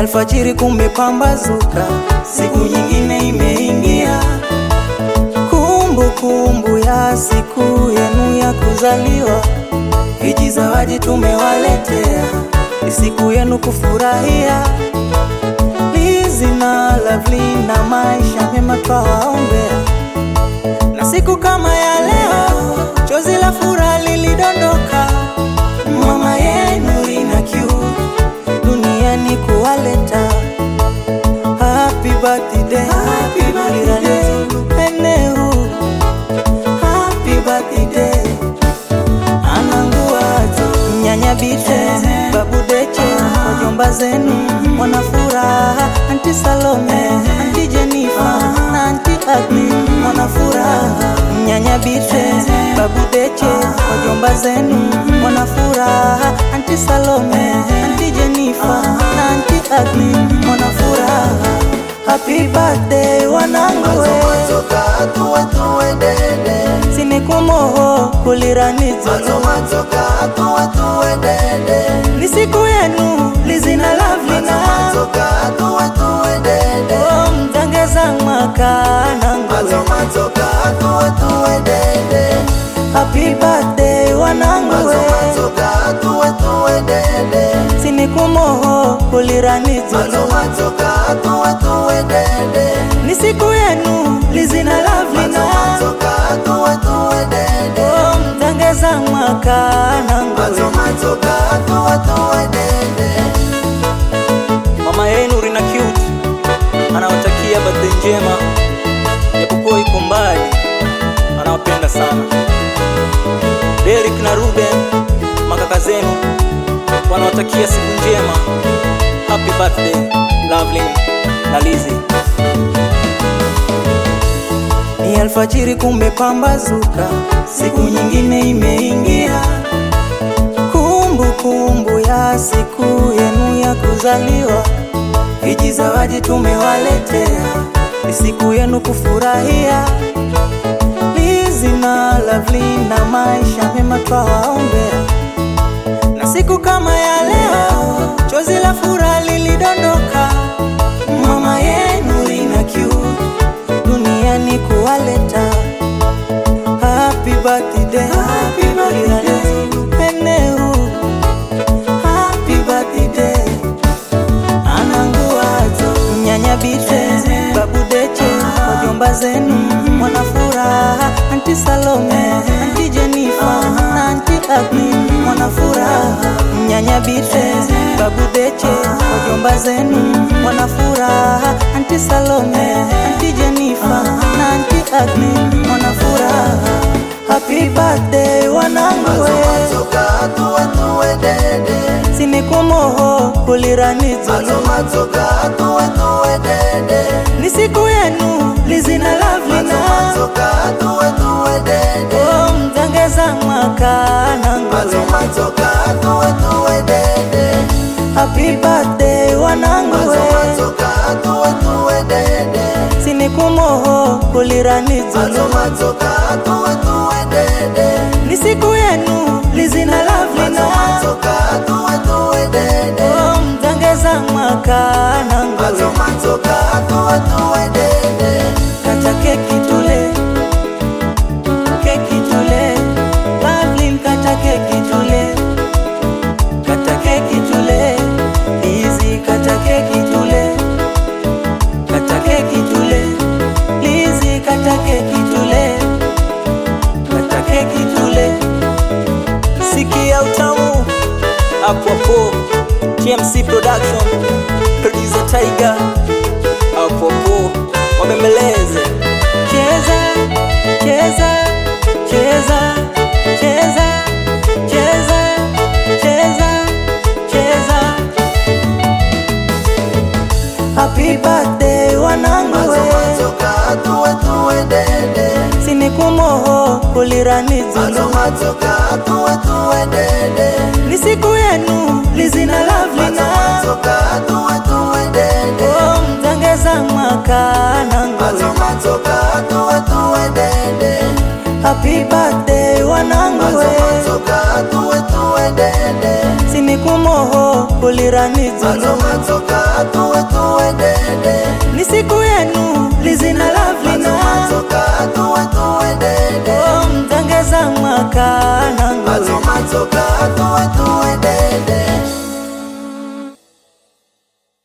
alfajiri kumepambazuka, siku nyingine imeingia. Kumbukumbu ya siku yenu ya kuzaliwa, vijizawadi tumewaletea, ni siku yenu kufurahia. Lizzy na Lovely na maisha mema twawaombea, na siku kama ya leo chozi la furaha lilidondoka. Mama yenu ina kiu duniani kuwaleta. Happy birthday, happy birthday Eneu, happy birthday Ananguato, Nyanya Bite, Babu Deche, wajomba zenu wana furaha. Auntie Salome, Auntie Jennifer na Auntie Agni wana furaha. Nyanya Bite, Babu Deche, wajomba zenu wana furaha. Auntie Salome, Auntie Jennifer na Auntie Agni wana furaha. Happy birthday wanangu we, Matoka tuwe dede, sinikumoho kulirani zulu. Matoka tuwe dede, Ni siku yenu Lizzy na Lovely na Matoka tuwe dede, oh mtangeza mwaka nangu we. Matoka tuwe dede, Happy birthday wanangu we, Matoka tuwe dede, sinikumoho kulirani zulu. Matoka tuwe dede, Ni siku yenu Lizzy na Lovely na Matoka tuwe dede, oh mtangeza mwaka nangu we. Matoka tuwe dede. Mama yenu Rina Cute anawatakia birthday njema, japokuwa iko mbali, anawapenda sana. Derek na Ruben makaka zenu wanawatakia siku njema. Happy birthday Lovely na Lizzy. Ni alfajiri kumepambazuka, siku nyingine imeingia. Kumbukumbu ya siku yenu ya kuzaliwa, vijizawadi tumewaletea, ni siku yenu kufurahia. Lizzy na Lovely na maisha mema twawaombea, na siku kama ya leo chozi la furaha lilidondoka. Mama yenu ina kiu duniani kuwaleta. Happy birthday, happy birthday Eneu, happy birthday Ananguato, Nyanya Bite, Babu Deche, wajomba zenu wana furaha. Auntie Salome, Auntie Jennifer na Auntie Agni wana furaha. Nyanya Bite, Babu Deche, wajomba zenu wana furaha. Auntie Salome, Auntie Jennifer na Auntie Agni wana furaha. Happy birthday wanangu we, Matoka tuwe dede, sinikumoho kulirani zulu. Matoka tuwe dede, Ni siku yenu Lizzy na Lovely na Matoka tuwe dede, oh mtangeza mwaka nangu we. Matoka tuwe dede, Happy birthday wanangu we, Matoka tuwe dede, sinikumoho kulirani zulu. Matoka tuwe dede, Ni siku yenu Lizzy na Lovely na Matoka tuwe dede, oh mtangeza mwaka nangu we. Matoka tuwe dede. Kata keki tule, keki tule, Lovely kata keki tule, kata keki tule, Lizzy kata keki tule, kata keki tule, Lizzy kata keki tule, kata keki tule. Sikia utamu hapo hapo, TMC Production, producer Tiger hapo hapo, wabembeleze. Cheza, cheza, cheza, cheza, cheza, cheza, cheza. Happy birthday wanangu we, Matoka tuwe dede, sinikumoho kulirani zulu. Matoka tuwe dede, Ni siku yenu Lizzy na Lovely na Matoka tuwe dede, oh mtangeza mwaka nangu we. Matoka tuwe dede, Happy birthday wanangu we, Matoka tuwe dede, sinikumoho kulirani zulu. Matoka wedede. Ni siku yenu Lizina Lovelina. Matoka atu wetu wedede. Oh, mtangeza mwaka nangu. Matoka atu wetu